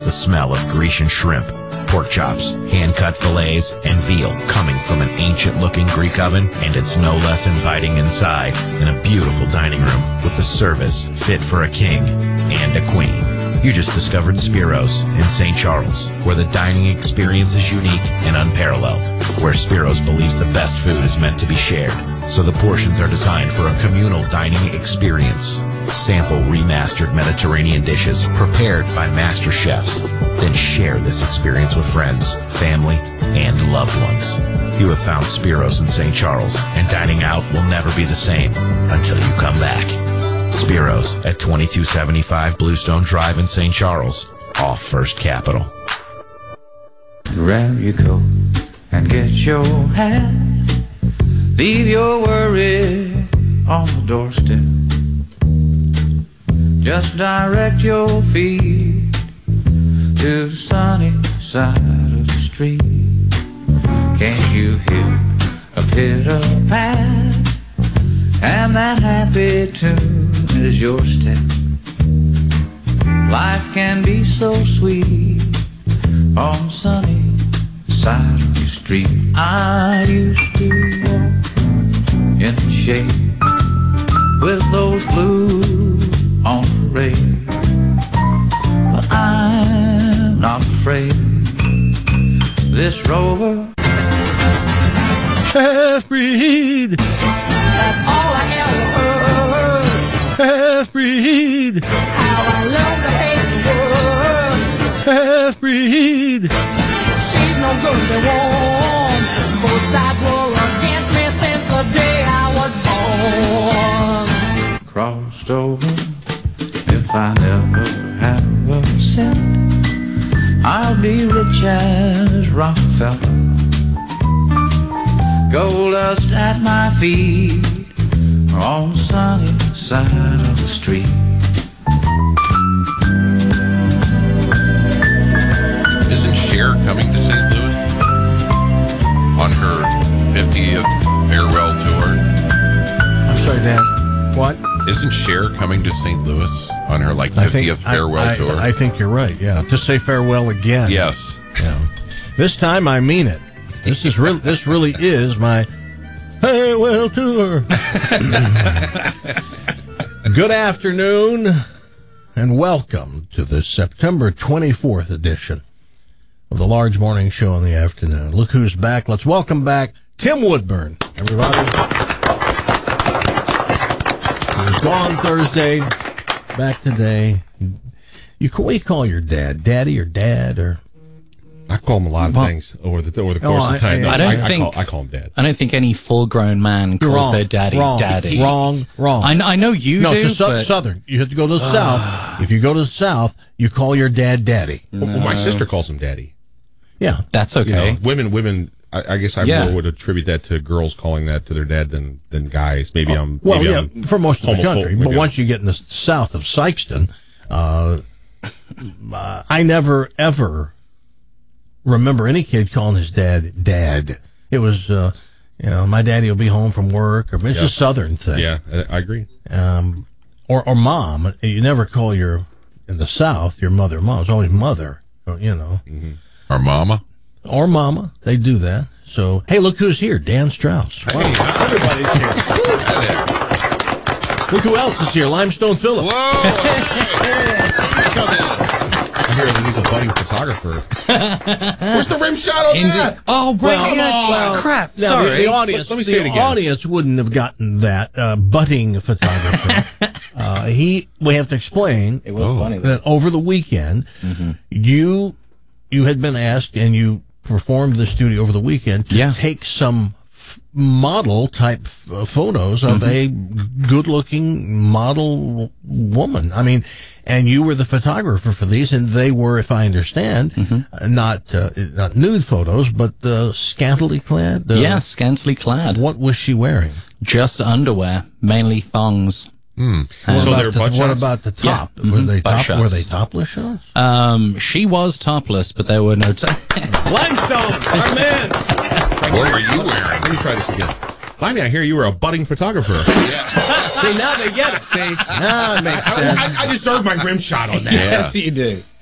the smell of Grecian shrimp, pork chops, hand-cut fillets, and veal coming from an ancient-looking Greek oven, and it's no less inviting inside than a beautiful dining room with the service fit for a king and a queen. You just discovered Spiro's in St. Charles, where the dining experience is unique and unparalleled, where Spiro's believes the best food is meant to be shared, so the portions are designed for a communal dining experience. Sample remastered Mediterranean dishes prepared by master chefs. Then share this experience with friends, family, and loved ones. You have found Spiro's in St. Charles, and dining out will never be the same until you come back. Spiro's at 2275 Bluestone Drive in St. Charles, off First Capital. Grab your coat and get your hat. Leave your worry on the doorstep. Just direct your feet to the sunny side of the street. Can't you hear a pitter-pat? And that happy tune is your step. Life can be so sweet on the sunny side of the street. I used to walk in the shade with those blues on parade, but I'm not afraid. This rover half-breed, that's all I ever heard. Half-breed, How I love to hate the world. Half-breed, She's no good to warm. Both sides were against me since the day I was born. crossed over. If I never have a cent, I'll be rich as Rockefeller. Gold dust at my feet on the sunny side of the street. Isn't Cher coming to St. Louis on her 50th farewell tour? I'm sorry, Dan. What? Isn't Cher coming to St. Louis on her 50th farewell tour? I think you're right. Yeah, to say farewell again. Yes. Yeah. This time I mean it. This is real. This really is my farewell tour. Good afternoon, and welcome to the September 24th edition of the Large Morning Show in the afternoon. Look who's back. Let's welcome back Tim Woodburn, everybody. He was gone Thursday, back today. What do you call your dad? Daddy or dad or? I call him a lot of things over the course of time. I call him Dad. I don't think any full-grown man calls their daddy daddy. Wrong. I know you do. No, Southern. You have to go to the South. If you go to the South, you call your dad daddy. Well, my sister calls him Daddy. Yeah, that's okay. You know, women. I guess I more would attribute that to girls calling that to their dad than guys. Maybe I'm for most of the country. But maybe once you get in the south of Sikeston, I never ever remember any kid calling his dad. It was, my daddy will be home from work, or it's a Southern thing. Yeah, I agree. Or mom. You never call in the South, your mother mom. It's always mother, Mm-hmm. Or mama. Or mama. They do that. So, hey, look who's here. Dan Strauss. Wow. Hey, everybody's here. Look who else is here. Limestone Phillips. Whoa! I hear that he's a budding photographer. Where's the rim shot on that? Oh, right. Crap. Now, Sorry. the audience, let me say it again. The audience wouldn't have gotten that budding photographer. We have to explain It was funny, though. that over the weekend, you had been asked, and you performed the studio over the weekend to take some model type photos of a good-looking model woman. I mean, and you were the photographer for these, and they were, if I understand, not nude photos, but scantily clad. Scantily clad. What was she wearing? Just underwear, mainly thongs. What about the top? Yeah. Were they Butt shots. Were they topless shots? She was topless, but there were no. Limestone, our man. What were you wearing? Let me try this again. Finally, I hear you were a budding photographer. See, now they get it. See, now it makes sense. I deserve my rim shot on that. Yes, you do.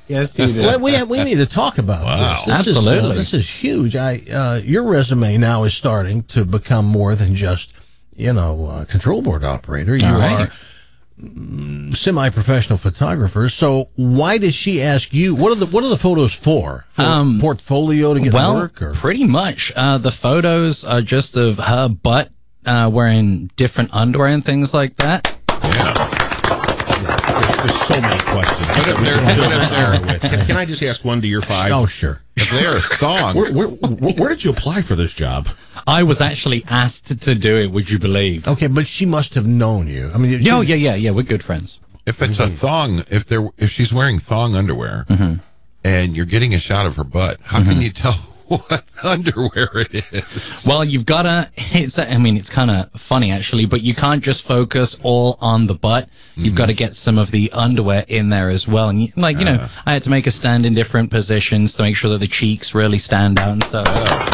Yes, you did. We need to talk about this. Absolutely. This is huge. Your resume now is starting to become more than just, a control board operator. You are semi-professional photographer. So why did she ask you? What are the photos for? Portfolio to get work? Or? Pretty much. The photos are just of her butt wearing different underwear and things like that. Yeah. There's so many questions. Can I just ask one to your 5? Oh, sure. If they're thong, where did you apply for this job? I was actually asked to do it, would you believe? Okay, but she must have known you. I mean, yeah, we're good friends. If it's a thong, if she's wearing thong underwear and you're getting a shot of her butt, how can you tell what underwear it is? Well, you've got to, it's kind of funny actually, but you can't just focus all on the butt. You've got to get some of the underwear in there as well. And I had to make a stand in different positions to make sure that the cheeks really stand out and stuff.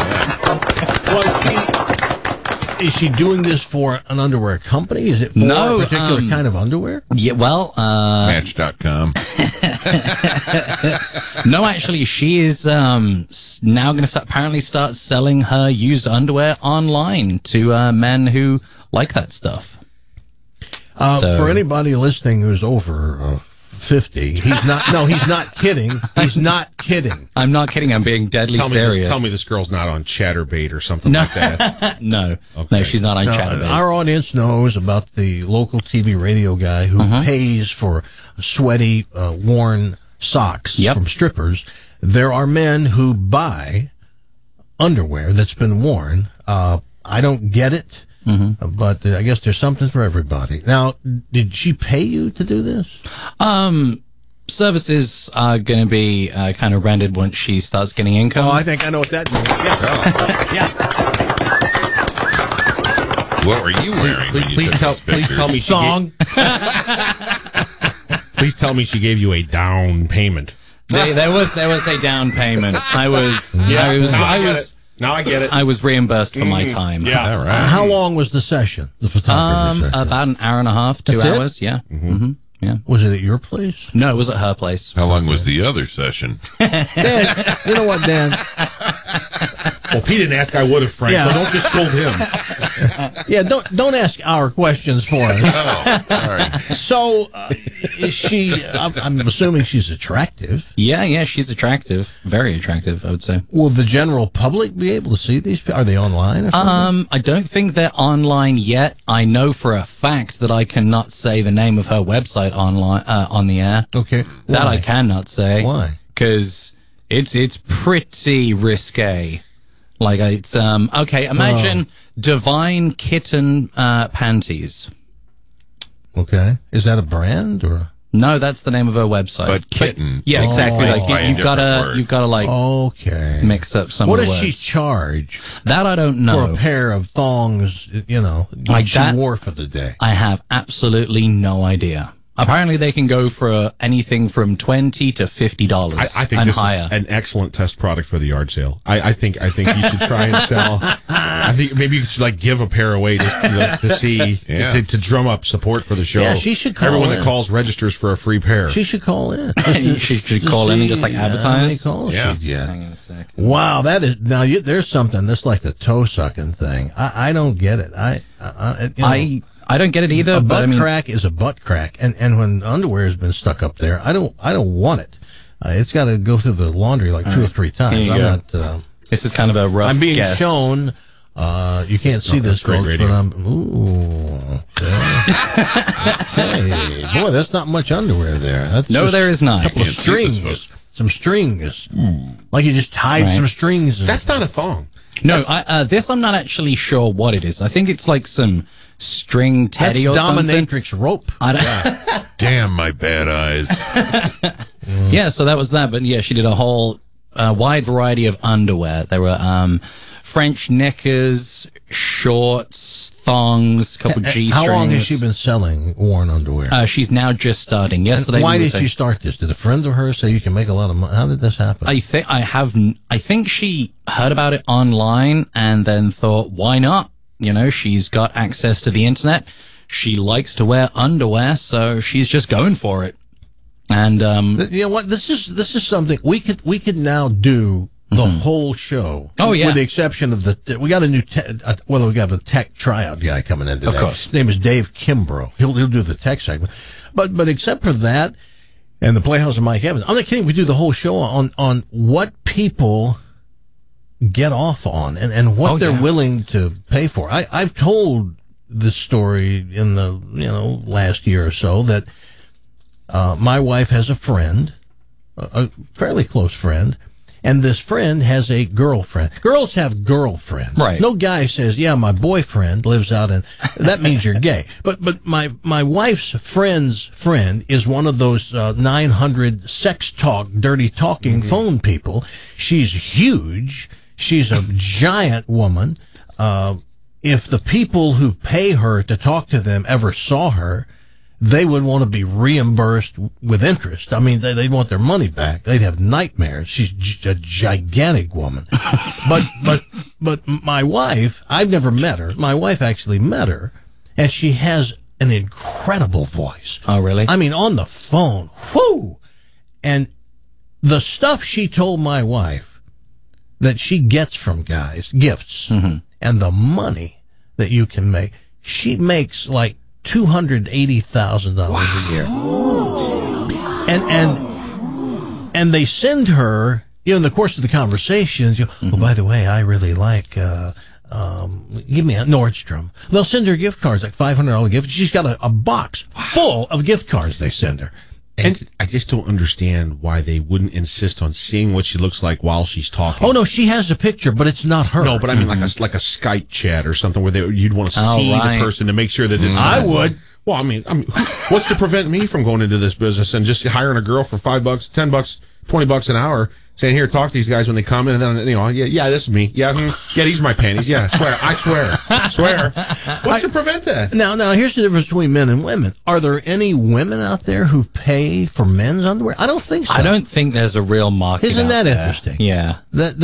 Is she doing this for an underwear company? Is it for a particular kind of underwear? Yeah, well, Match.com. No, actually, she is now going to apparently start selling her used underwear online to men who like that stuff. For anybody listening who's over 50, he's not. No, he's not kidding. He's not kidding. I'm not kidding. I'm being deadly serious. Tell me this girl's not on Chatterbait or something like that. No, she's not on Chatterbait. Our audience knows about the local TV radio guy who pays for sweaty, worn socks from strippers. There are men who buy underwear that's been worn. I don't get it. But I guess there's something for everybody. Now, did she pay you to do this? Services are going to be kind of rendered once she starts getting income. Oh, I think I know what that means. Yeah. What were you wearing? Please tell me she Thong. Please tell me she gave you a down payment. There was a down payment. Now I get it. I was reimbursed for my time. Yeah. All right. How long was the session? The photography session? About an hour and a half, 2 hours. Yeah. Yeah. Was it at your place? No, it was at her place. How long was the other session? Dan, you know what, Dan? Well, if he didn't ask, I would have, Frank. Yeah. So don't just scold him. Yeah, don't ask our questions for us. Oh, all right. So, is she? I'm assuming she's attractive. Yeah, she's attractive, very attractive, I would say. Will the general public be able to see these? Are they online or something? I don't think they're online yet. I know for a fact that I cannot say the name of her website online on the air. Okay, that I cannot say. Why? Because it's pretty risque. Like it's okay. Imagine Divine Kitten panties. Okay, is that a brand or? No, that's the name of her website. But kitten. Yeah, exactly. Like you've got to like mix up some. What of the does words. she charge? That I don't know. For a pair of thongs, like she wore for the day. I have absolutely no idea. Apparently, they can go for anything from $20 to $50 I think and this higher. is an excellent test product for the yard sale. I think you should try and sell. I think maybe you should give a pair away just to see to drum up support for the show. Yeah, she should call Everyone in. That calls registers for a free pair. She should call in. She should call in and just advertise. How many calls she'd get. Hang on a second. Wow, that is now. There's something that's like the toe sucking thing. I don't get it. I don't get it either. A butt crack is a butt crack, and when underwear has been stuck up there, I don't want it. It's got to go through the laundry 2 or 3 times. I'm not. This is kind of a rough. I'm being guess. shown. You can't see this, folks, but I'm. Ooh. Hey, boy, that's not much underwear there. There is not. A couple of strings. Some strings. Like you just tied some strings. That's not a thong. No, this I'm not actually sure what it is. I think it's like some string teddy or something. Dominatrix rope. Damn my bad eyes. Yeah, so that was that. But yeah, she did a whole wide variety of underwear. There were French knickers, shorts, thongs, a couple G-strings. How long has she been selling worn underwear? She's now just starting. Yesterday. And why did she start this? Did a friend of hers say you can make a lot of money? How did this happen? I think she heard about it online and then thought, why not? She's got access to the internet. She likes to wear underwear, so she's just going for it. And you know what? This is something we could now do the whole show. Oh yeah. With the exception of we got a new we got a tech tryout guy coming in today. Of course. His name is Dave Kimbrough. He'll do the tech segment. But except for that and the Playhouse of Mike Evans, I'm not kidding. We do the whole show on what people get off on and what they're willing to pay for. I've told this story in the last year or so that my wife has a friend, a fairly close friend, and this friend has a girlfriend. Girls have girlfriends. Right. No guy says, yeah, my boyfriend lives out in, that means you're gay. But my wife's friend's friend is one of those 900 sex talk, dirty talking phone people. She's huge. She's a giant woman. If the people who pay her to talk to them ever saw her, they would want to be reimbursed with interest. I mean, they'd want their money back. They'd have nightmares. She's a gigantic woman. But my wife, I've never met her. My wife actually met her, and she has an incredible voice. Oh, really? I mean, on the phone. Whoo! And the stuff she told my wife that she gets from guys, gifts, and the money that you can make, she makes like $280,000 a year. And they send her, in the course of the conversations, oh, by the way, I really like, give me a Nordstrom. They'll send her gift cards, like $500 gift. She's got a box full of gift cards they send her. And I just don't understand why they wouldn't insist on seeing what she looks like while she's talking. Oh no, she has a picture, but it's not her. No, but I mean like a Skype chat or something where you'd want to see the person to make sure that it's. I would. Well, I mean, what's to prevent me from going into this business and just hiring a girl for $5, $10, $20 an hour, saying, here, talk to these guys when they come in, and then, yeah, this is me. Yeah, these are my panties. Yeah, I swear. What's to prevent that? Now, here's the difference between men and women. Are there any women out there who pay for men's underwear? I don't think so. I don't think there's a real market. Isn't that there. interesting? Yeah.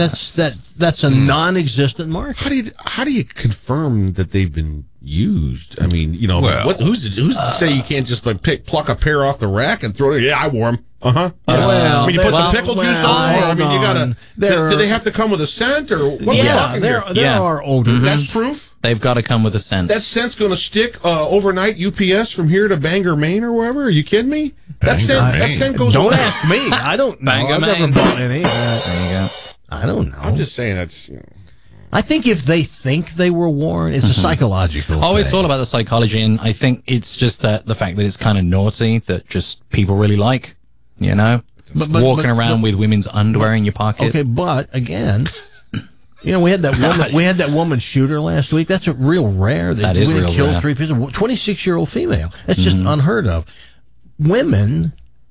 That's a non-existent market. How do you confirm that they've been used? I mean, who's to say you can't just pluck a pair off the rack and throw it? Yeah, I wore them. Well, I mean, you put some pickle juice on, or I mean, you gotta. Do they have to come with a scent, or what? There are odors. That's proof. They've got to come with a scent. That scent's going to stick overnight UPS from here to Bangor, Maine, or wherever. Are you kidding me? That scent goes. Don't ask me. I don't know. Bangor, I've never bought any. There you go. I don't know. I'm just saying that's. I think if they think they were worn, it's a psychological thing. It's all about the psychology, and I think it's just the fact that it's kind of naughty that just people really like, But walking around with women's underwear in your pocket. Okay, but again, we had that woman. We had that woman shooter last week. That's a real rare. That is real killed rare. 3 people. 26-year-old female. That's just unheard of. Women.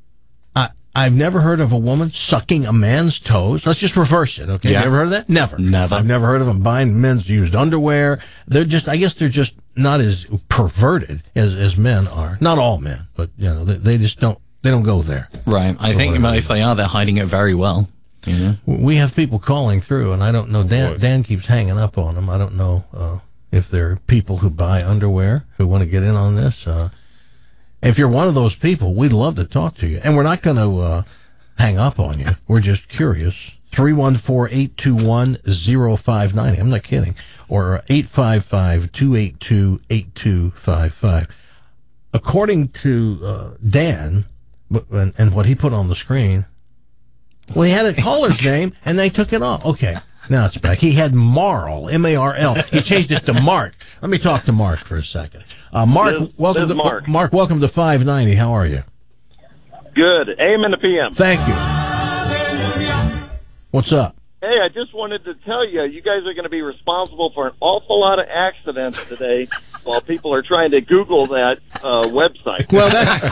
I've never heard of a woman sucking a man's toes. Let's just reverse it, okay? Yeah. You ever heard of that? Never. I've never heard of them buying men's used underwear. I guess they're just not as perverted as men are. Not all men, but they just don't. They don't go there. Right. I think if they are, they're hiding it very well. We have people calling through, and I don't know. Dan keeps hanging up on them. I don't know if there are people who buy underwear who want to get in on this. If you're one of those people, we'd love to talk to you. And we're not going to hang up on you. We're just curious. 314-821-0590. I'm not kidding. Or 855-282-8255. According to Dan, and what he put on the screen, well, he had a caller's name, and they took it off. Okay. Now it's back. He had Marl, M-A-R-L. He changed it to Mark. Let me talk to Mark for a second. Mark, welcome to Mark. Welcome to 590. How are you? Good. AM and the PM. Thank you. What's up? Hey, I just wanted to tell you, you guys are going to be responsible for an awful lot of accidents today while people are trying to Google that website. Well,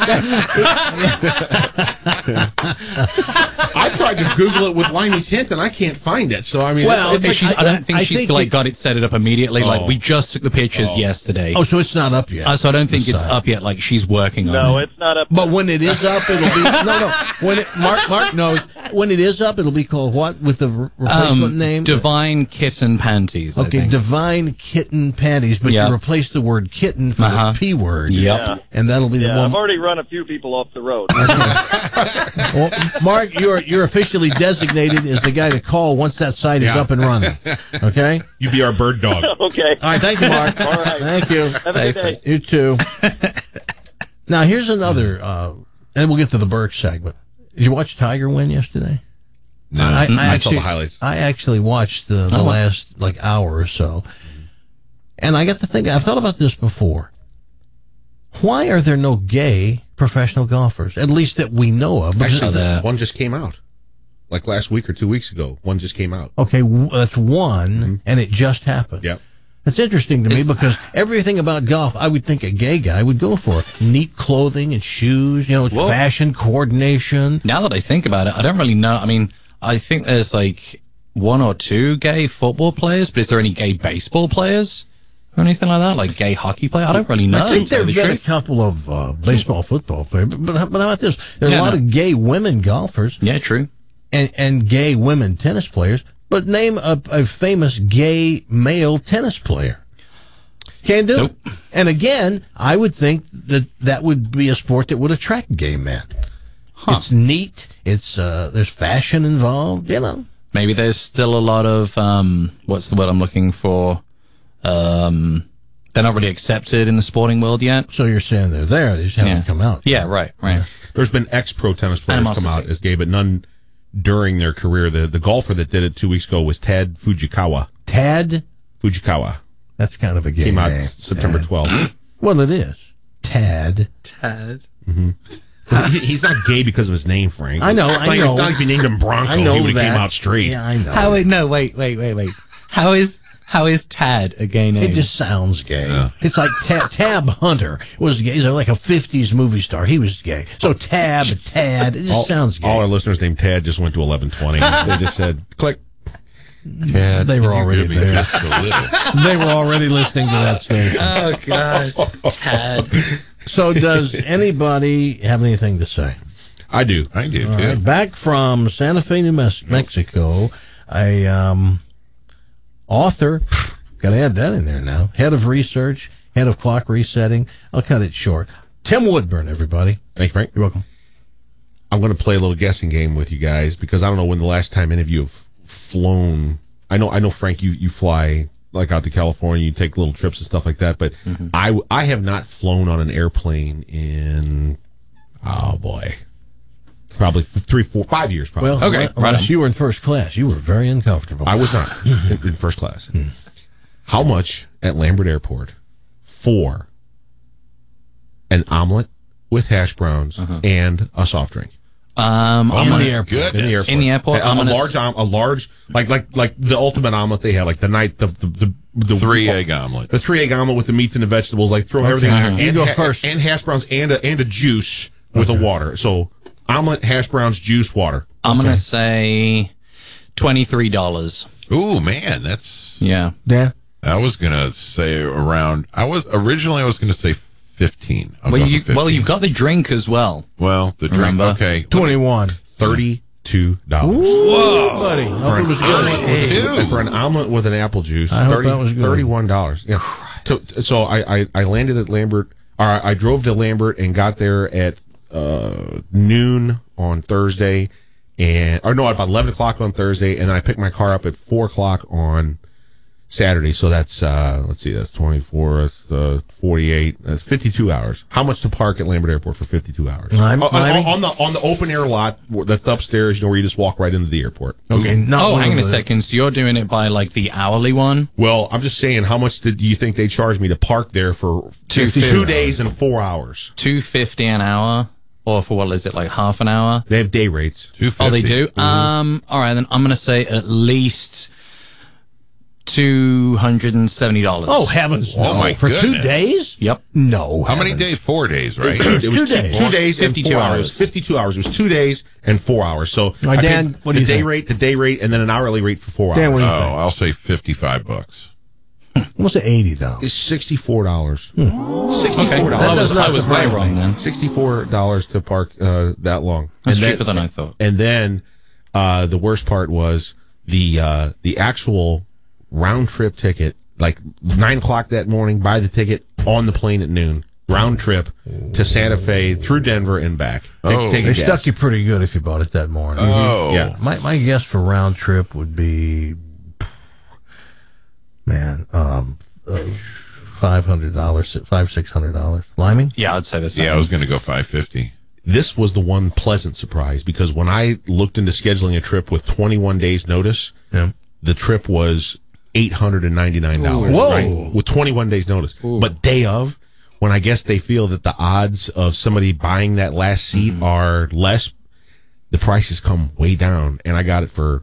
I tried to Google it with Liney's hint, and I can't find it. So, I mean, I don't think she's got it set it up immediately. Oh. Like, we just took the pictures yesterday. Oh, so it's not up yet. So I don't think it's up yet. Like, she's working on it. No, it's not up. But when it is up, it'll be When Mark knows when it is up, it'll be called what with the replacement name? Divine Kitten Panties. Okay, Divine Kitten Panties, but you replace the word kitten for the P word. Yep. Yeah. And that'll be the one. I've already run a few people off the road. Well, Mark, you're officially designated as the guy to call once that site is up and running. Okay? You be our bird dog. Okay. All right, thank you, Mark. All right. Thank you. Have a good day. You too. Now, here's another, and we'll get to the Burke segment. Did you watch Tiger win yesterday? No. I saw the highlights. I actually watched the last hour or so, and I got to think. I've thought about this before. Why are there no gay professional golfers, at least that we know of? Actually, one just came out, like last week or 2 weeks ago. One just came out. Okay, that's one, and it just happened. Yep. That's interesting to me because everything about golf, I would think a gay guy would go for. Neat clothing and shoes, fashion coordination. Now that I think about it, I don't really know. I mean, I think there's like one or two gay football players, but is there any gay baseball players or anything like that? Like gay hockey players? I don't really know. I think there have been a couple of baseball, football players. But how about this? There are a lot of gay women golfers. Yeah, true. And gay women tennis players. But name a famous gay male tennis player. Can't do it. And again, I would think that would be a sport that would attract gay men. Huh. It's neat. It's there's fashion involved. Maybe there's still a lot of what's the word I'm looking for? They're not really accepted in the sporting world yet. So you're saying they're there? They just haven't come out. Yeah, right. There's been ex-pro tennis players come out as gay, but none during their career. The golfer that did it 2 weeks ago was Tad Fujikawa. Tad Fujikawa. That's kind of a gay name. Came out name. September 12th. Well, it is. Tad. Mm-hmm. He's not gay because of his name, Frank. I know. It's not like if you named him Bronco, he would have came out straight. Yeah, I know. Wait. How is Tad a gay name? It just sounds gay. Yeah. It's like Tab Hunter was gay. He's like a 50s movie star. He was gay. So Tad, it just sounds gay. All our listeners named Tad just went to 1120. They just said, click. Tad, they were already there. They were already listening to that station. Oh, God. Tad. So does anybody have anything to say? I do. All too. Right, back from Santa Fe, New Mexico, a author, got to add that in there now, head of research, head of clock resetting. I'll cut it short. Tim Woodburn, everybody. Thanks, Frank. You're welcome. I'm going to play a little guessing game with you guys because I don't know when the last time any of you have flown. I know, Frank, you fly like out to California, you take little trips and stuff like that, but I have not flown on an airplane in, probably 3, 4, 5 years probably. Well, okay. Unless you were in first class. You were very uncomfortable. I was not in first class. How much at Lambert Airport for an omelet with hash browns and a soft drink? In the airport. In the airport. A large, like the ultimate omelet they have, like the 3-egg omelet. The 3-egg omelet with the meats and the vegetables, like throw everything in there. You go first. And hash browns and a juice with a water. So omelet, hash browns, juice, water. I'm going to say $23. Ooh, man, that's... Yeah. Yeah. I was going to say around... I was going to say 15. Well, you've got the drink as well. Well, the drink, Remember? okay. 21. $32. Whoa, buddy. For an omelet with an apple juice, I hope that was good. $31. Yeah. So I landed at Lambert, or I drove to Lambert and got there at noon on Thursday, about 11 o'clock on Thursday, and then I picked my car up at 4 o'clock on Saturday. So that's that's 24, 48, that's 52 hours. How much to park at Lambert Airport for 52 hours? On the open air lot that's upstairs, where you just walk right into the airport. Okay. Hang on a second. So you're doing it by like the hourly one? Well, I'm just saying, how much do you think they charge me to park there for 2 days and 4 hours? $250 an hour. Or for what is it, like half an hour? They have day rates. $250. Oh, they do? All right, then I'm going to say at least $270. Oh, heavens. Oh, my For goodness. 2 days? Yep. No. How many days? 4 days, right? It was 2 days and 52 4 hours. 52 hours. It was 2 days and 4 hours. So Right, Dan, paid what do you think? the day rate, and then an hourly rate for 4 Dan, hours. what do you Oh, think? I'll say $55. Almost $80. It's $64. Okay. $64. Well, I was way wrong then. $64 to park that long. That's cheaper than I thought. And then the worst part was the actual round trip ticket. Like 9 o'clock that morning, buy the ticket, on the plane at noon, round trip to Santa Fe through Denver and back. They stuck you pretty good if you bought it that morning. Oh. Yeah. My guess for round trip would be, $500, $600. Yeah, I'd say the same. Yeah, I was going to go $550. This was the one pleasant surprise because when I looked into scheduling a trip with 21 days notice, the trip was $899. Whoa. Right? With 21 days notice. Ooh. But day of, when I guess they feel that the odds of somebody buying that last seat are less, the prices come way down, and I got it for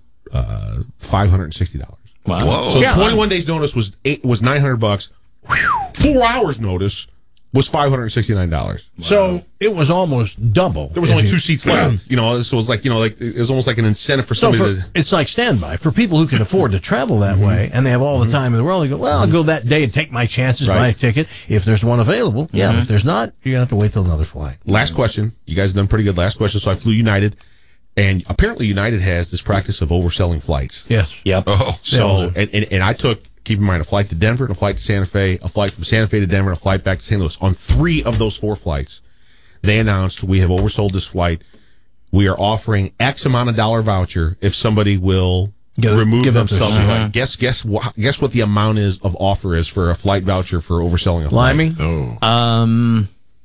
$560. Wow. Whoa. So 21 days notice was $900. 4 hours notice was $569. So it was almost double. There was only 2 seats left. So it was like, it was almost like an incentive for somebody to. It's like standby for people who can afford to travel that way, and they have all the time in the world. They go, well, I'll go that day and take my chances, buy a ticket if there's one available. Yeah, if there's not, you're gonna have to wait till another flight. Last question. You guys have done pretty good. Last question. So I flew United, and apparently United has this practice of overselling flights. Yes. Yep. Oh. So and I took. Keep in mind, a flight to Denver, and a flight to Santa Fe, a flight from Santa Fe to Denver, and a flight back to St. Louis. On 3 of those 4 flights, they announced we have oversold this flight. We are offering X amount of dollar voucher if somebody will remove themselves. Guess what the amount of offer is for a flight voucher for overselling a flight. Limey? Oh.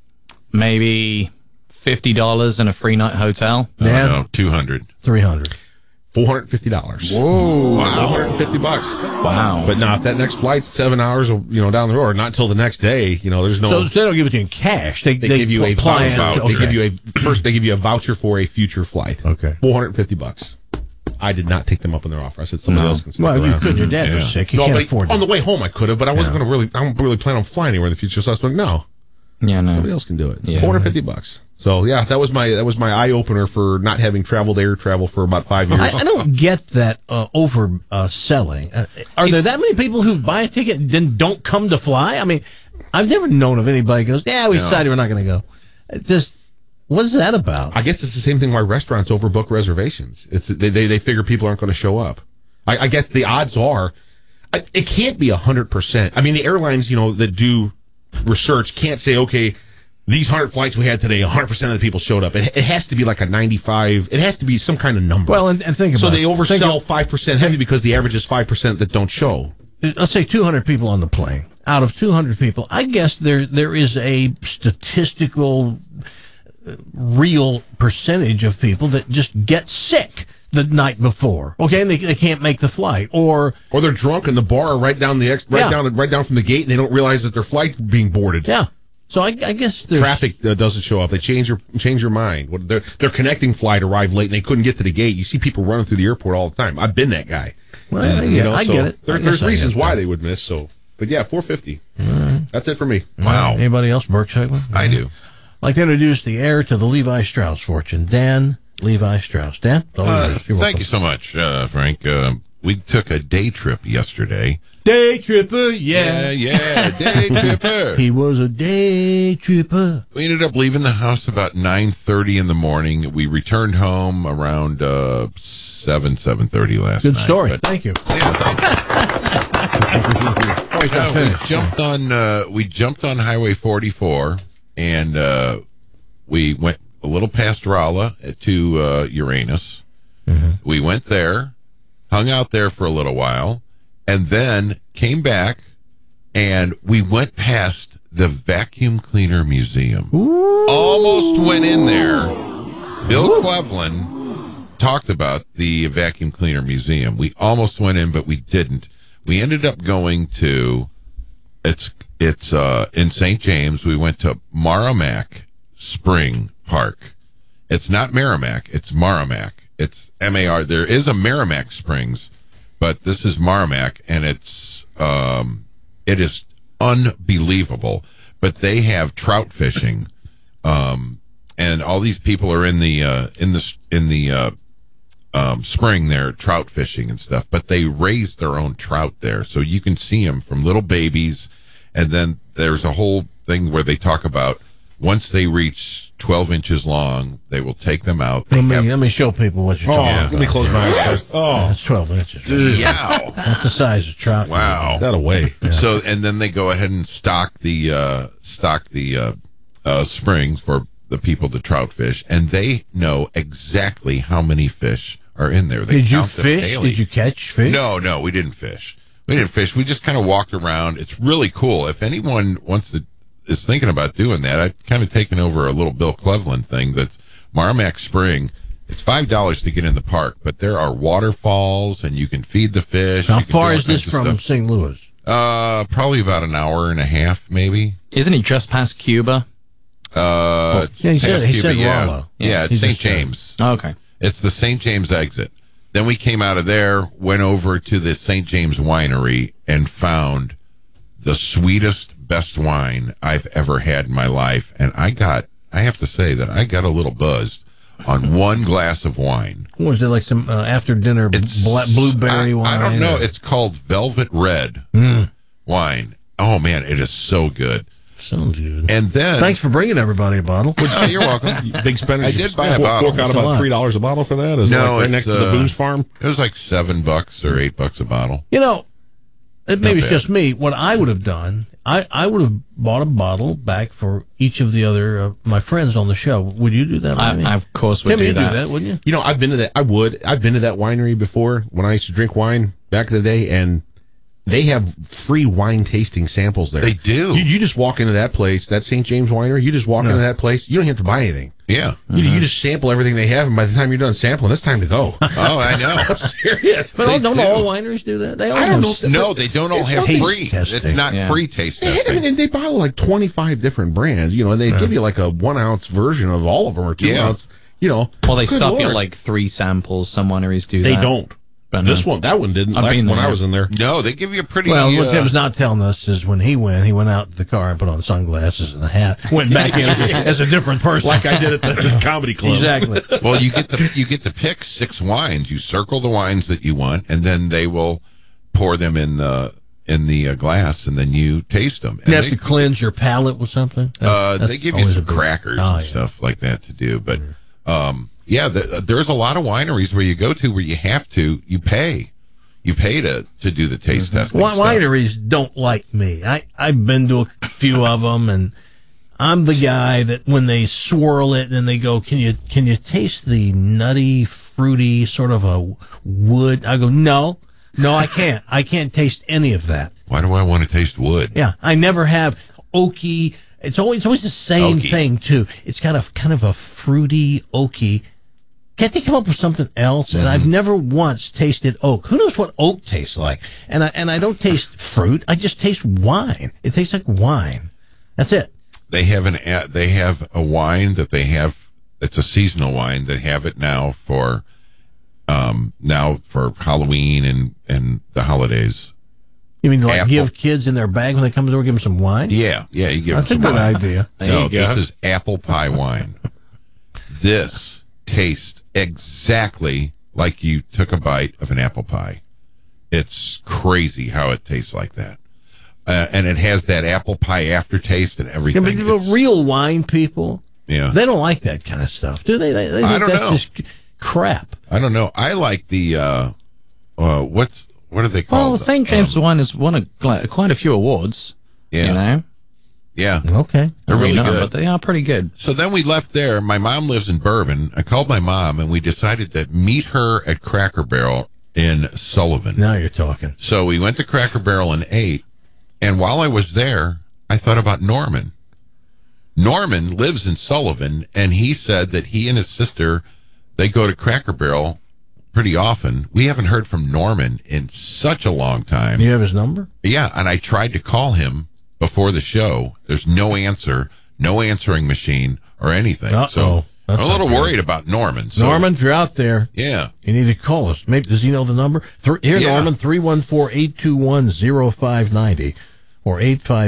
Maybe $50 and a free night hotel. No, $200. $300. $450. Whoa. Wow. $450. Wow. But now if that next flight's 7 hours, down the road, or not until the next day, there's no. So they don't give it to you in cash. They give you a apply voucher. it. They give you a voucher for a future flight. Okay. $450. I did not take them up on their offer. I said somebody else can stick around. Well, you could. Your dad was sick. You can't afford it. On the way home, I could have, but I wasn't going to really. I don't really plan on flying anywhere in the future. So I was like, no. Yeah, no. Somebody else can do it. Yeah. $450. So yeah, that was my eye opener for not having traveled air travel for about 5 years. I don't get that over selling. Are there that many people who buy a ticket and then don't come to fly? I mean, I've never known of anybody who goes, we decided we're not going to go. What is that about? I guess it's the same thing why restaurants overbook reservations. It's they figure people aren't going to show up. I guess the odds are it can't be 100%. I mean, the airlines that do research can't say, okay, these 100 flights we had today, 100% of the people showed up. It has to be like a 95. It has to be some kind of number. Well, and think about it. So they oversell 5% heavy because the average is 5% that don't show. Let's say 200 people on the plane. Out of 200 people, I guess there is a statistical real percentage of people that just get sick the night before. Okay, and they can't make the flight, or they're drunk in the bar right down from the gate, and they don't realize that their flight's being boarded. Yeah. So I guess traffic doesn't show up. They change your mind. Their connecting flight arrived late and they couldn't get to the gate. You see people running through the airport all the time. I've been that guy. Well, I get it. There's reasons why they would miss. So, but yeah, $450. That's it for me. Wow. Anybody else? Burke Segwin? I do. I'd like to introduce the heir to the Levi Strauss fortune, Dan Levi Strauss. Dan, thank you so much, Frank. We took a day trip yesterday. Day tripper, yeah. Day tripper. He was a day tripper. We ended up leaving the house about 9:30 in the morning. We returned home around 7:30 last night. Good story. Thank you. Yeah, we jumped on Highway 44, and we went a little past Rolla to Uranus. Mm-hmm. We went there, hung out there for a little while, and then came back, and we went past the Vacuum Cleaner Museum. Ooh. Almost went in there. Bill Cleveland talked about the Vacuum Cleaner Museum. We almost went in, but we didn't. We ended up going to, it's in St. James. We went to Merrimack Spring Park. It's not Merrimack, it's Merrimack. It's M-A-R. There is a Merrimack Springs, but this is Merrimack, and it is unbelievable. But they have trout fishing, and all these people are in the spring there, trout fishing and stuff. But they raise their own trout there, so you can see them from little babies. And then there's a whole thing where they talk about once they reach 12 inches long, they will take them out. Let me show people what you're talking about. Let me close my eyes first. Oh, that's 12 inches. Yeah. That's the size of trout. Wow. That away. Yeah. So, and then they go ahead and stock the springs for the people to trout fish, and they know exactly how many fish are in there. They Did you count them fish? daily. Did you catch fish? No, we didn't fish. We just kind of walked around. It's really cool. If anyone is thinking about doing that, I've kind of taken over a little Bill Cleveland thing. That's Marmac Spring. It's $5 to get in the park, but there are waterfalls, and you can feed the fish. How far is this from St. Louis? Probably about an hour and a half, maybe. Isn't he just past Cuba? He said Rollo. Yeah, it's St. James. Oh, okay. It's the St. James exit. Then we came out of there, went over to the St. James Winery, and found the sweetest, best wine I've ever had in my life. And I have to say that I got a little buzzed on one glass of wine. What was it, like some after-dinner blueberry wine? I don't know. It's called Velvet Red wine. Oh, man, it is so good. Sounds good. And then, thanks for bringing everybody a bottle. Oh, you're welcome. Big spenders. I did buy a bottle. Fork out about $3 a bottle for that. Is it like right next to the booze farm? It was like $7 or $8 a bottle. You know, maybe it's just me. What I would have done, I would have bought a bottle back for each of the other my friends on the show. Would you do that? I of course would do that. Wouldn't you? You know, I've been to that. I would. I've been to that winery before when I used to drink wine back in the day, and they have free wine tasting samples there. They do. You just walk into that place, that St. James Winery. You just walk into that place. You don't have to buy anything. Yeah. You just sample everything they have, and by the time you're done sampling, it's time to go. Oh, I know. I'm serious. But don't all wineries do that? They all I don't know. No, they don't all have free. It's not free taste testing. And they bottle like 25 different brands, you know, and they give you like a 1 ounce version of all of them or 2 ounce, you know. Well, they stop you at like 3 samples. Some wineries do that. They don't. But that one didn't. When I was in there. No, they give you a pretty. Well, what Tim's not telling us is when he went out to the car and put on sunglasses and a hat, went back in as a different person, like I did at the comedy club. Exactly. Well, you get to pick 6 wines. You circle the wines that you want, and then they will pour them in the glass, and then you taste them. And you have to cleanse your palate with something. They give you some crackers and stuff like that to do, but. Yeah, there's a lot of wineries where you go to where you pay to do the taste testing. Wineries don't like me. I've been to a few of them, and I'm the guy that when they swirl it and they go, can you taste the nutty, fruity sort of a wood? I go, no, I can't. I can't taste any of that. Why do I want to taste wood? Yeah, I never have oaky. It's always the same thing too. It's got a kind of a fruity, oaky. Can't they come up with something else? And I've never once tasted oak. Who knows what oak tastes like? And I don't taste fruit. I just taste wine. It tastes like wine. That's it. They have a wine that they have. It's a seasonal wine. They have it now for Halloween and the holidays. You mean like give kids in their bag when they come to the door, give them some wine? Yeah, you give That's them some a good wine. idea. No, this is apple pie wine. This tastes exactly like you took a bite of an apple pie. It's crazy how it tastes like that. And it has that apple pie aftertaste and everything. Yeah, but the real wine people, they don't like that kind of stuff, do they? They think I don't know. Just crap. I don't know. I like the what are they called? Well, St. James wine has won quite a few awards. Yeah. You know? Yeah. Okay. They're really good. But they are pretty good. So then we left there. My mom lives in Bourbon. I called my mom, and we decided to meet her at Cracker Barrel in Sullivan. Now you're talking. So we went to Cracker Barrel and ate. And while I was there, I thought about Norman. Norman lives in Sullivan, and he said that he and his sister, they go to Cracker Barrel pretty often. We haven't heard from Norman in such a long time. You have his number? Yeah, and I tried to call him before the show. There's no answer, no answering machine or anything. So I'm a little worried about Norman. So, Norman, if you're out there, you need to call us. Maybe does he know the number? Norman, 314-821-0590 or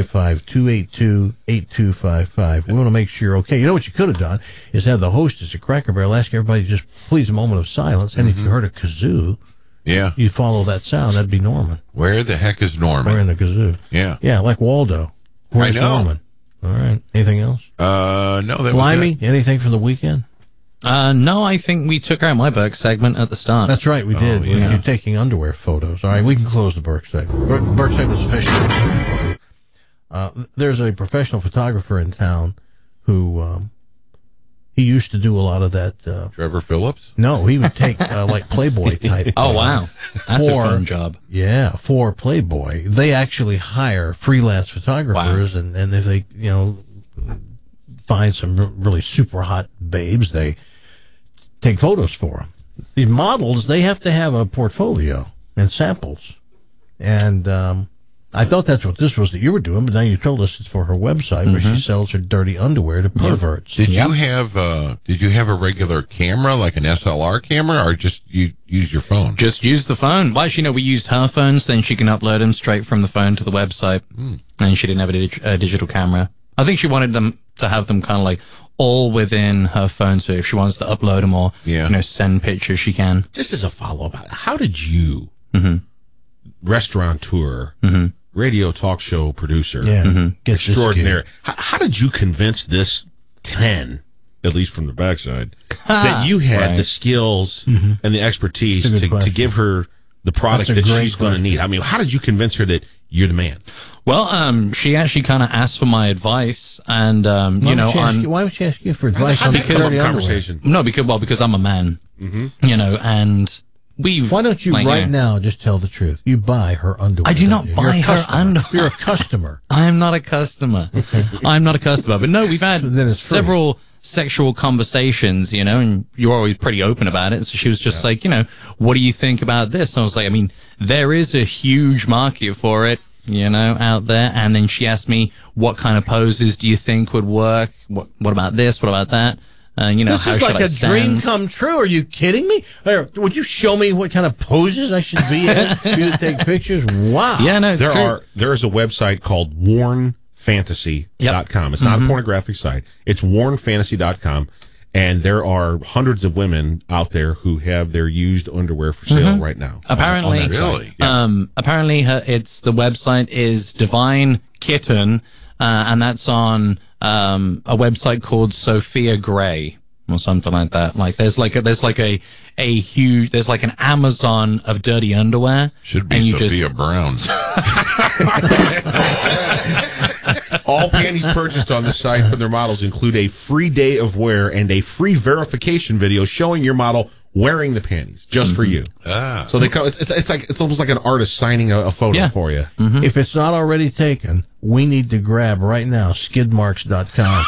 855-282-8255. We want to make sure. Okay, you know what you could have done is have the hostess at Cracker Barrel ask everybody to just please a moment of silence. And if you heard a kazoo, you follow that sound. That'd be Norman. Where the heck is Norman? We're in the kazoo. Yeah, like Waldo. Where's I know. Norman? All right. Anything else? No, that was Blimey, it. anything from the weekend? No, I think we took out my Burke segment at the start. That's right, we did. yeah. You're taking underwear photos. All right, we can close the Burke segment. Burke segment's officially. There's a professional photographer in town who he used to do a lot of that. Trevor Phillips? No, he would take like Playboy type. Oh, wow. That's a fun job. Yeah, for Playboy. They actually hire freelance photographers, and if they, find some really super hot babes, they take photos for them. The models, they have to have a portfolio and samples. And I thought that's what this was that you were doing, but now you told us it's for her website where she sells her dirty underwear to perverts. Did you have a regular camera, like an SLR camera, or just you use your phone? Just use the phone. Well, actually, no, we used her phone, so then she can upload them straight from the phone to the website. And she didn't have a digital camera. I think she wanted them to have them kind of like all within her phone, so if she wants to upload them or send pictures, she can. Just as a follow-up, how did you, restaurateur, radio talk show producer, extraordinaire, how did you convince this 10, at least from the backside, that you had the skills and the expertise to give her the product that she's going to need? I mean, how did you convince her that you're the man? Well, she actually kind of asked for my advice, and why would she ask you for advice on the conversation? No, because I'm a man, and we've. Why don't you now just tell the truth? You buy her underwear. I do not buy her underwear. You're a customer. I am not a customer. I'm not a customer. But no, we've had several sexual conversations, and you're always pretty open about it. So she was just like, what do you think about this? And I was like, I mean, there is a huge market for it, out there. And then she asked me, what kind of poses do you think would work? What about this? What about that? This how is should like I a stand? dream come true. Are you kidding me? Would you show me what kind of poses I should be in for you to take pictures? Wow. Yeah, no, it's true. There is a website called WarnFantasy.com. It's not a pornographic site. It's WarnFantasy.com. And there are hundreds of women out there who have their used underwear for sale right now. Apparently, apparently, the website is Divine Kitten, and that's on a website called Sophia Gray or something like that. Like there's like an Amazon of dirty underwear. Should be Sophia Brown's. All panties purchased on the site from their models include a free day of wear and a free verification video showing your model wearing the panties just for you. So they come. It's almost like an artist signing a photo for you. If it's not already taken, we need to grab right now skidmarks.com.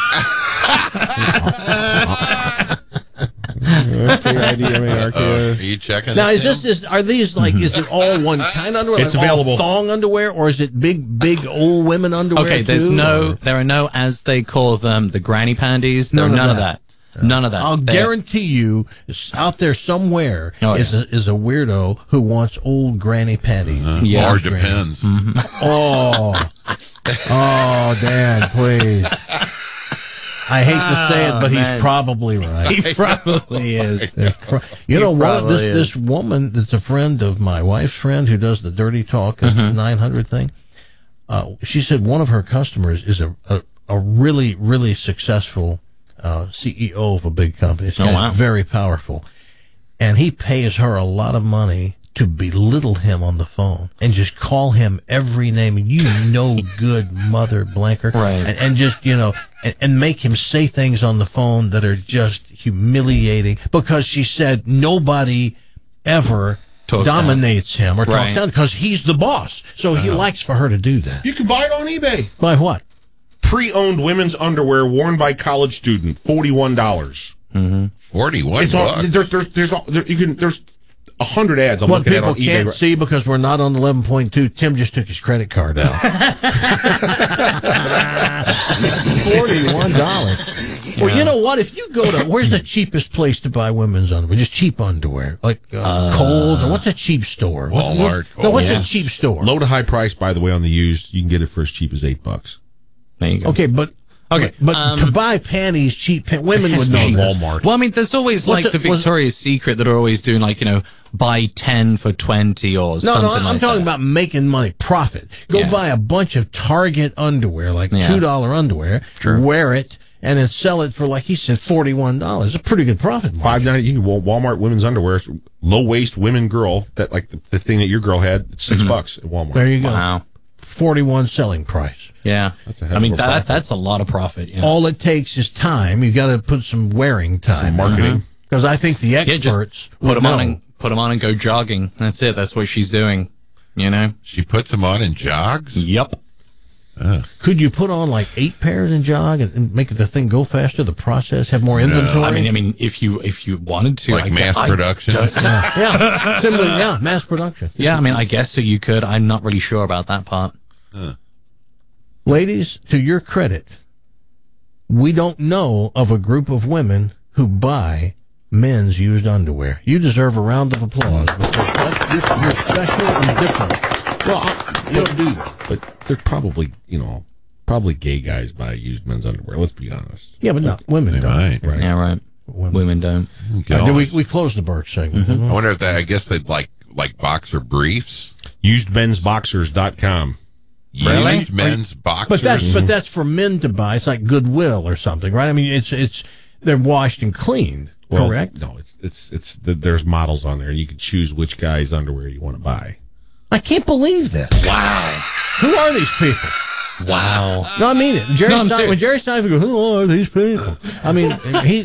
Are you checking? Now, is it all one kind of underwear? It's available. All thong underwear, or is it big old women underwear? Okay, there are no, as they call them, the granny panties. There are none of that. None of that. I'll guarantee you, out there somewhere is a weirdo who wants old granny panties. Or depends. Oh, Dan, please. I hate to say it, but he's probably right. He probably is. This woman that's a friend of my wife's friend who does the Dirty Talk 900 thing, she said one of her customers is a really, really successful CEO of a big company. This guy's very powerful. And he pays her a lot of money to belittle him on the phone and just call him every name, good mother blanker. Right. And just, and make him say things on the phone that are just humiliating because she said nobody ever dominates him or talks down because he's the boss. So he likes for her to do that. You can buy it on eBay. Buy what? Pre-owned women's underwear worn by college student, $41. $41. There's 100 ads I'm what looking at on eBay. What people can't see because we're not on 11.2, Tim just took his credit card out. $41. Well, you know what? If you go to, where's the cheapest place to buy women's underwear? Just cheap underwear. Like Kohl's, or what's a cheap store? Walmart. What's a cheap store? Low to high price, by the way, on the used. You can get it for as cheap as $8. There you go. Okay, but Okay, but to buy panties, cheap women would know Walmart. Well, I mean, there's always the Victoria's Secret that are always doing buy 10 for 20 or something like that. No, I'm talking about making money, profit. Go buy a bunch of Target underwear, like $2 underwear, wear it, and then sell it for, like he said, $41. It's a pretty good profit margin. $5.90. You can Walmart women's underwear, low waist women girl, that like the thing that your girl had, it's $6 at Walmart. There you go. Wow. 41 selling price. Yeah. That's a lot of profit. Yeah. All it takes is time. You got to put some wearing time. Some marketing. Because I think the experts put them on and go jogging. That's it. That's what she's doing. She puts them on and jogs? Yep. Could you put on like 8 pairs and jog and make the thing go faster? The process have more inventory. No. I mean, if you wanted to, like mass production. Simply mass production. Yeah, I mean, I guess so. You could. I'm not really sure about that part. Ladies, to your credit, we don't know of a group of women who buy men's used underwear. You deserve a round of applause because you're special and different. Well, you don't do that, but they're probably, probably gay guys buy used men's underwear. Let's be honest. Yeah, but not women. Don't. Right. Yeah, right. Women don't. We closed the Birch segment. Mm-hmm. I wonder if I guess they'd like boxer briefs. Usedmensboxers.com. Really? Used men's boxers. But that's for men to buy. It's like Goodwill or something, right? I mean, it's they're washed and cleaned. Well, correct? No, it's there's models on there, and you can choose which guy's underwear you want to buy. I can't believe this. Wow. Who are these people? Wow. No, I mean it. When Jerry Steinfeld goes, who are these people? I mean, it's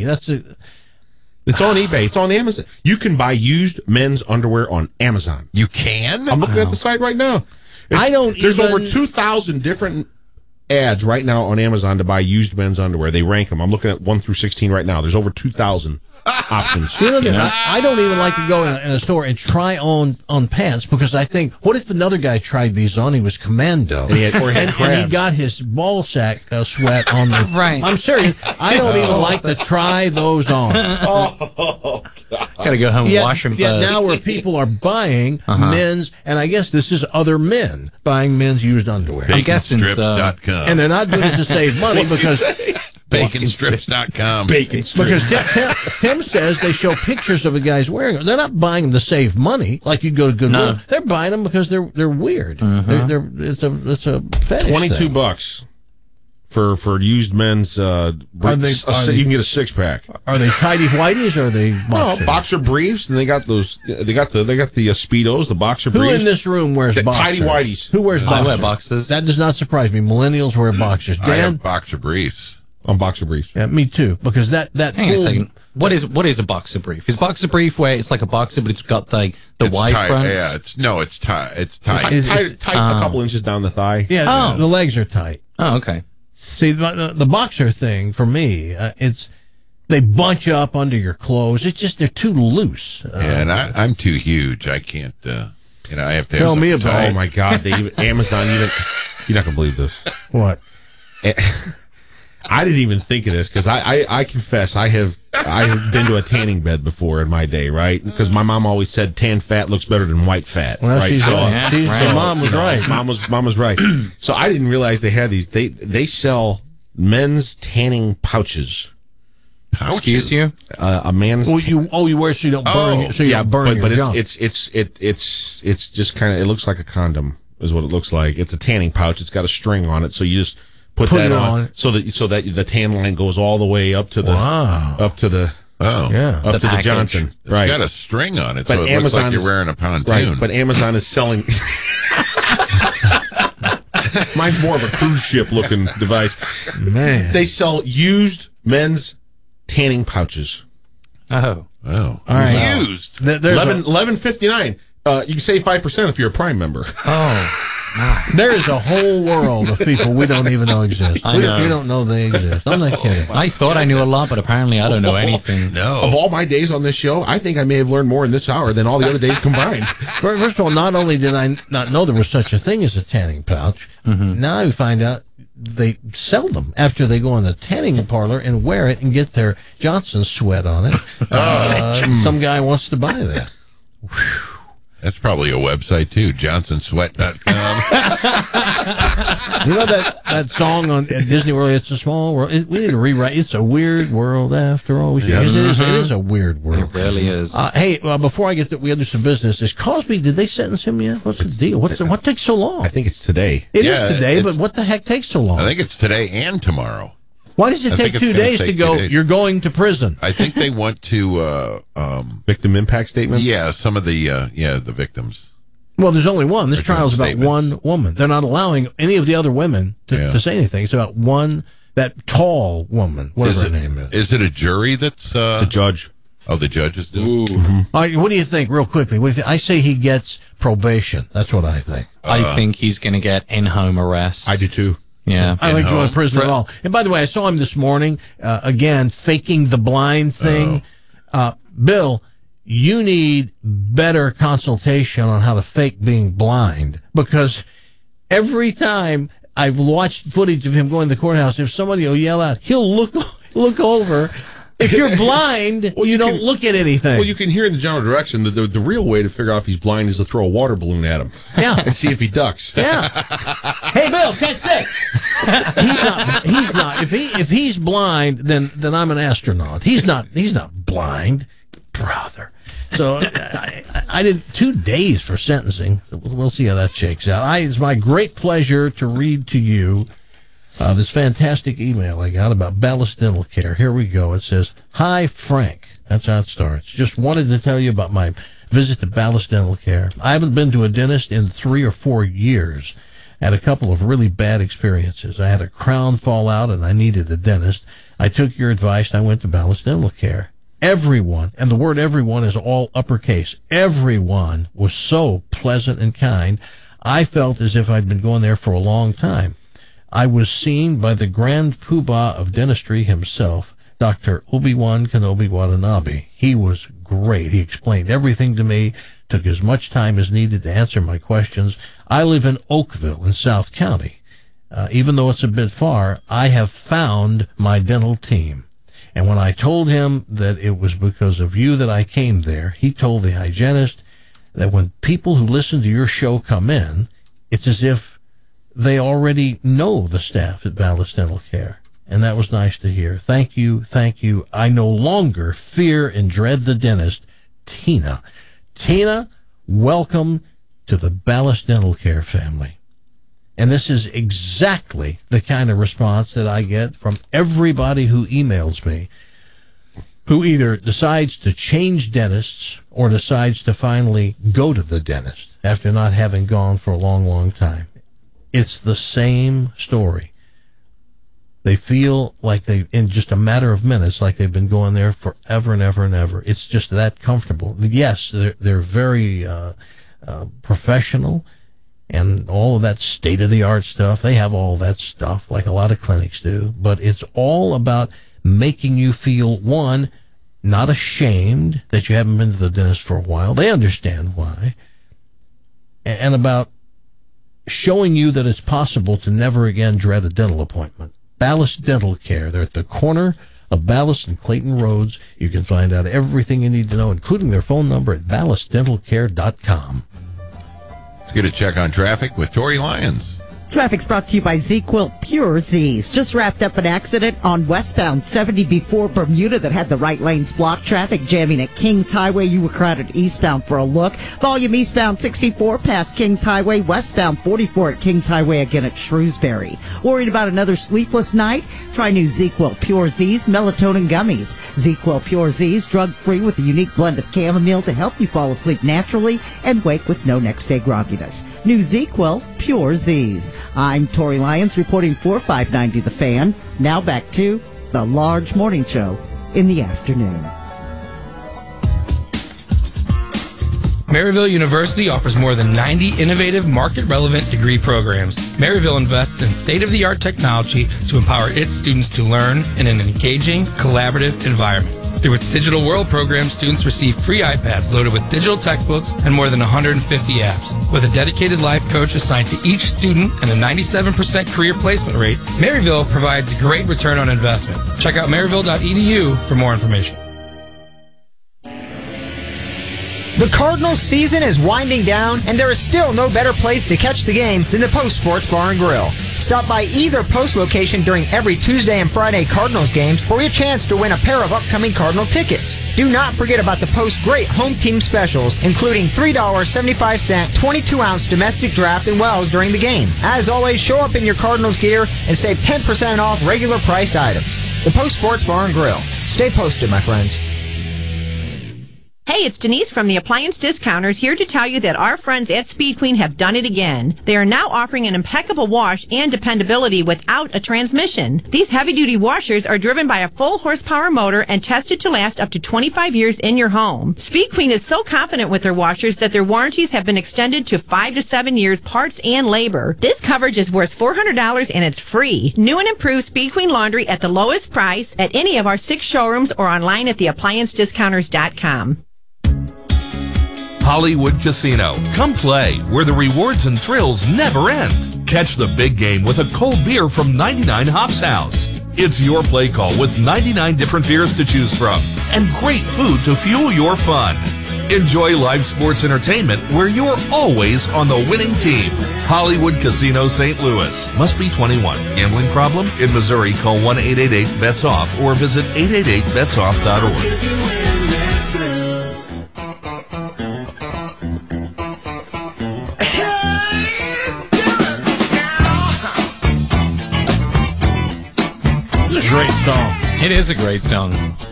on eBay. It's on Amazon. You can buy used men's underwear on Amazon. You can? I'm looking at the site right now. There's over 2,000 different ads right now on Amazon to buy used men's underwear. They rank them. I'm looking at 1 through 16 right now. There's over 2,000 options. I don't even like to go in a store and try on pants because I think, what if another guy tried these on? He was commando. And he got his ball sack sweat on the... Right. I'm serious. I don't even like to try those on. Gotta go home and wash them first. Now where people are buying men's, and I guess this is other men buying men's used underwear. I'm guessing so. And they're not doing it to save money because... Baconstrips.com. Because Tim says they show pictures of the guys wearing them. They're not buying them to save money like you go to Goodwill. No. They're buying them because they're weird. It's a fetish. $22 for used men's. You can get a 6-pack. Are they tidy whities or are they boxer? No, boxer briefs, and they got those. They got the Speedos, the boxer briefs. Who in this room wears boxers? Tidy whities. Who wears boxers? I wear boxers. That does not surprise me. Millennials wear boxers. Dan? I have boxer briefs. On boxer briefs. Yeah, me too. Because that Hang on a second. What is a boxer brief? Is boxer brief where it's like a boxer but it's got the wide tight, front? Yeah, it's tight. It's tight. It's tight a couple inches down the thigh. Yeah, the legs are tight. Oh, okay. See, the boxer thing for me, they bunch up under your clothes. It's just they're too loose. And I'm too huge. I can't. I have to. Tell me about. Oh my God! Amazon even. You're not gonna believe this. What? I didn't even think of this because I confess I have been to a tanning bed before in my day, right? Because my mom always said tan fat looks better than white fat, well, right? Mom was right. Mom was right. So I didn't realize they had these. They sell men's tanning pouches. Excuse you? A man's. You wear so you don't burn. So you don't burn your junk. It's just kind of. It looks like a condom is what it looks like. It's a tanning pouch. It's got a string on it, so you just. Put that on so that the tan line goes all the way up to the up to the Johnson. It's got a string on it, so it looks like you're wearing a pontoon. Right, but Amazon is selling. Mine's more of a cruise ship looking device. Man, they sell used men's tanning pouches. Oh, all right. Used. $11.59. You can save 5% if you're a Prime member. Oh. There is a whole world of people we don't even know exist. We don't know they exist. I'm not kidding. I thought I knew a lot, but apparently I don't know anything. No. Of all my days on this show, I think I may have learned more in this hour than all the other days combined. First of all, not only did I not know there was such a thing as a tanning pouch, now I find out they sell them after they go in the tanning parlor and wear it and get their Johnson sweat on it. Some guy wants to buy that. Whew. That's probably a website, too, johnsonsweat.com. You know that song on at Disney World, It's a Small World? We need to rewrite. It's a weird world after all. It is a weird world. It really is. Hey, before I get to we do some business, is Cosby, did they sentence him yet? What's the deal? What takes so long? I think it's today. It is today, but what the heck takes so long? I think it's today and tomorrow. Why does it take 2 days to go, you're going to prison? I think they want to... victim impact statements? Yeah, some of the victims. Well, there's only one. This trial is about one woman. They're not allowing any of the other women to say anything. It's about that tall woman, whatever her name is. Is it a jury that's... the judge. Oh, the judge is doing it? Mm-hmm. All right, what do you think, real quickly? What do you think? I say he gets probation. That's what I think. I think he's going to get in-home arrest. I do, too. Yeah. I don't think going to prison at all. And by the way, I saw him this morning, again, faking the blind thing. Bill, you need better consultation on how to fake being blind, because every time I've watched footage of him going to the courthouse, if somebody will yell out, he'll look over. If you're blind, you don't look at anything. Well, you can hear in the general direction. The real way to figure out if he's blind is to throw a water balloon at him. Yeah. And see if he ducks. Yeah. Hey, Bill, catch this. He's not. If he's blind, then I'm an astronaut. He's not blind, brother. So I did 2 days for sentencing. We'll see how that shakes out. It's my great pleasure to read to you this fantastic email I got about Ballast Dental Care. Here we go. It says, "Hi, Frank." That's how it starts. "Just wanted to tell you about my visit to Ballast Dental Care. I haven't been to a dentist in 3 or 4 years. I had a couple of really bad experiences. I had a crown fall out and I needed a dentist. I took your advice and I went to Ballast Dental Care. Everyone," and the word everyone is all uppercase, "everyone was so pleasant and kind. I felt as if I'd been going there for a long time. I was seen by the grand poobah of dentistry himself, Dr. Obi-Wan Kenobi Watanabe. He was great. He explained everything to me, took as much time as needed to answer my questions. I live in Oakville in South County. Even though it's a bit far, I have found my dental team. And when I told him that it was because of you that I came there, he told the hygienist that when people who listen to your show come in, it's as if they already know the staff at Ballast Dental Care." And that was nice to hear. Thank you. I no longer fear and dread the dentist. Tina. Tina, welcome to the Ballast Dental Care family. And this is exactly the kind of response that I get from everybody who emails me, who either decides to change dentists or decides to finally go to the dentist after not having gone for a long, long time. It's the same story. They feel like in just a matter of minutes, like they've been going there forever and ever and ever. It's just that comfortable. Yes, they're very professional and all of that state-of-the-art stuff. They have all that stuff like a lot of clinics do. But it's all about making you feel, one, not ashamed that you haven't been to the dentist for a while. They understand why. And about showing you that it's possible to never again dread a dental appointment. Ballast Dental Care. They're at the corner of Ballast and Clayton Roads. You can find out everything you need to know, including their phone number at ballastdentalcare.com. Let's get a check on traffic with Tori Lyons. Traffic's brought to you by ZQuil Pure Z's. Just wrapped up an accident on westbound 70 before Bermuda that had the right lanes blocked. Traffic jamming at Kings Highway. You were crowded eastbound for a look. Volume eastbound 64 past Kings Highway. Westbound 44 at Kings Highway again at Shrewsbury. Worried about another sleepless night? Try new ZQuil Pure Z's melatonin gummies. ZQuil Pure Z's, drug-free with a unique blend of chamomile to help you fall asleep naturally and wake with no next-day grogginess. New ZQuil Pure Z's. I'm Tori Lyons reporting for 590 The Fan. Now back to the Large Morning Show in the afternoon. Maryville University offers more than 90 innovative, market-relevant degree programs. Maryville invests in state-of-the-art technology to empower its students to learn in an engaging, collaborative environment. Through its Digital World program, students receive free iPads loaded with digital textbooks and more than 150 apps. With a dedicated life coach assigned to each student and a 97% career placement rate, Maryville provides a great return on investment. Check out maryville.edu for more information. The Cardinals season is winding down, and there is still no better place to catch the game than the Post Sports Bar and Grill. Stop by either Post location during every Tuesday and Friday Cardinals games for your chance to win a pair of upcoming Cardinal tickets. Do not forget about the Post's great home team specials, including $3.75 22-ounce domestic draft and wells during the game. As always, show up in your Cardinals gear and save 10% off regular priced items. The Post Sports Bar and Grill. Stay posted, my friends. Hey, it's Denise from the Appliance Discounters here to tell you that our friends at Speed Queen have done it again. They are now offering an impeccable wash and dependability without a transmission. These heavy-duty washers are driven by a full horsepower motor and tested to last up to 25 years in your home. Speed Queen is so confident with their washers that their warranties have been extended to 5 to 7 years parts and labor. This coverage is worth $400 and it's free. New and improved Speed Queen laundry at the lowest price at any of our 6 showrooms or online at theappliancediscounters.com. Hollywood Casino. Come play, where the rewards and thrills never end. Catch the big game with a cold beer from 99 Hops House. It's your play call with 99 different beers to choose from and great food to fuel your fun. Enjoy live sports entertainment where you're always on the winning team. Hollywood Casino St. Louis. Must be 21. Gambling problem? In Missouri, call 1-888-BETS-OFF or visit 888betsoff.org. Great song. It is a great song.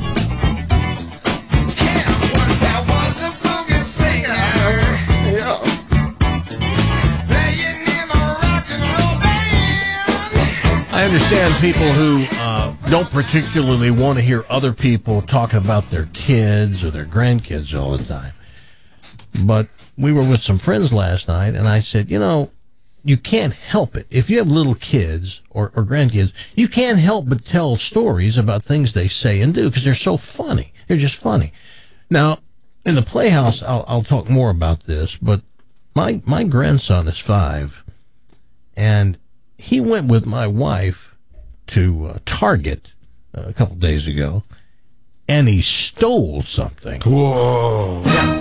I understand people who don't particularly want to hear other people talking about their kids or their grandkids all the time. But we were with some friends last night, and I said, you know, you can't help it. If you have little kids or grandkids, you can't help but tell stories about things they say and do because they're so funny. They're just funny. Now, in the Playhouse, I'll talk more about this, but my grandson is 5, and he went with my wife to Target a couple days ago, and he stole something. Whoa.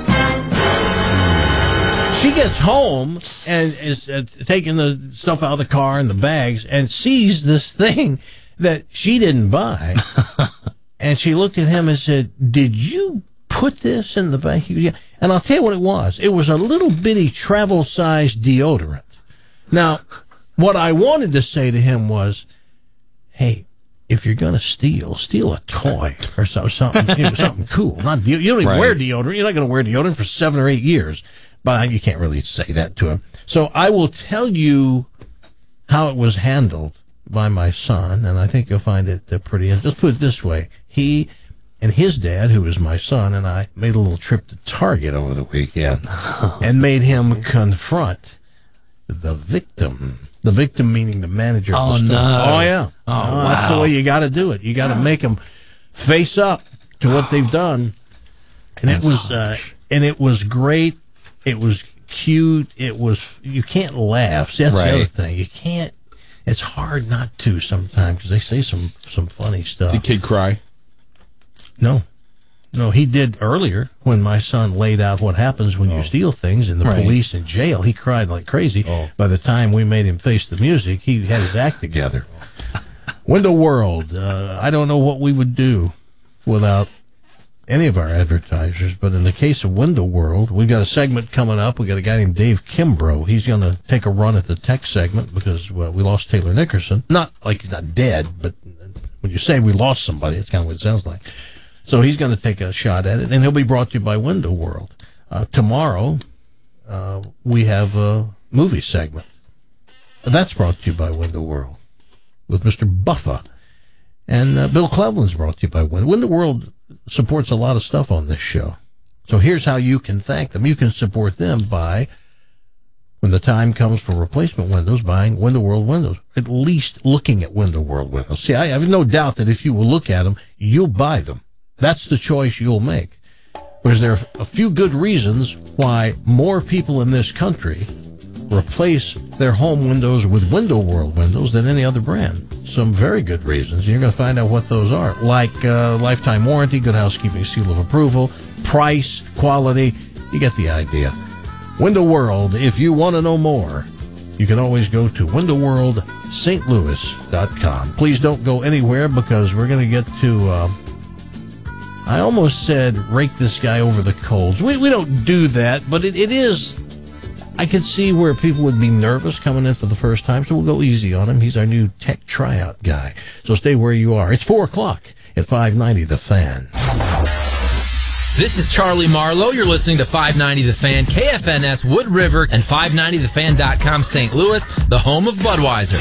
She gets home and is taking the stuff out of the car and the bags and sees this thing that she didn't buy. And she looked at him and said, "Did you put this in the bag?" He goes, "Yeah." And I'll tell you what it was. It was a little bitty travel-sized deodorant. Now, what I wanted to say to him was, hey, if you're going to steal a toy or something, something cool. Not you don't even wear deodorant. You're not going to wear deodorant for 7 or 8 years. But you can't really say that to him. So I will tell you how it was handled by my son, and I think you'll find it pretty interesting. Let's put it this way. He and his dad, who is my son, and I made a little trip to Target over the weekend and made him confront the victim. The victim meaning the manager of the store. Oh, yeah. Oh, wow. That's the way you got to do it. You got to make them face up to what they've done. And it was great. It was cute. You can't laugh. See, that's the other thing. You can't. It's hard not to sometimes because they say some funny stuff. Did the kid cry? No, he did earlier when my son laid out what happens when you steal things in the police and jail. He cried like crazy. By the time we made him face the music, he had his act together. Window World. I don't know what we would do without any of our advertisers, but in the case of Window World, we've got a segment coming up. We've got a guy named Dave Kimbrough. He's going to take a run at the tech segment because, well, we lost Taylor Nickerson. Not like he's not dead, but when you say we lost somebody, it's kind of what it sounds like. So he's going to take a shot at it, and he'll be brought to you by Window World. Tomorrow, we have a movie segment. That's brought to you by Window World with Mr. Buffa. And Bill Cleveland's brought to you by Window. Window World supports a lot of stuff on this show. So here's how you can thank them. You can support them by, when the time comes for replacement windows, buying Window World windows. At least looking at Window World windows. See, I have no doubt that if you will look at them, you'll buy them. That's the choice you'll make. Because there are a few good reasons why more people in this country replace their home windows with Window World windows than any other brand. Some very good reasons. You're going to find out what those are. Like lifetime warranty, good housekeeping seal of approval, price, quality, You get the idea. Window World, if you want to know more, you can always go to windowworldstlouis.com. Please don't go anywhere because we're going to get to, I almost said rake this guy over the coals. We don't do that, but it is, I could see where people would be nervous coming in for the first time, so we'll go easy on him. He's our new tech tryout guy. So stay where you are. It's 4 o'clock at 590 The Fan. This is Charlie Marlowe. You're listening to 590 The Fan, KFNS, Wood River, and 590thefan.com St. Louis, the home of Budweiser.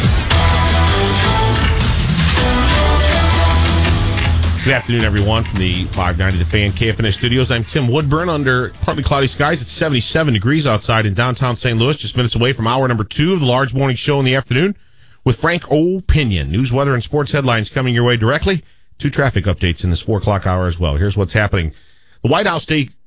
Good afternoon, everyone, from the 590 The Fan KFNS studios. I'm Tim Woodburn. Under partly cloudy skies, it's 77 degrees outside in downtown St. Louis, just minutes away from hour number 2 of the large morning show in the afternoon with Frank O'Pinion. News, weather, and sports headlines coming your way directly. 2 traffic updates in this 4 o'clock hour as well. Here's what's happening. The White House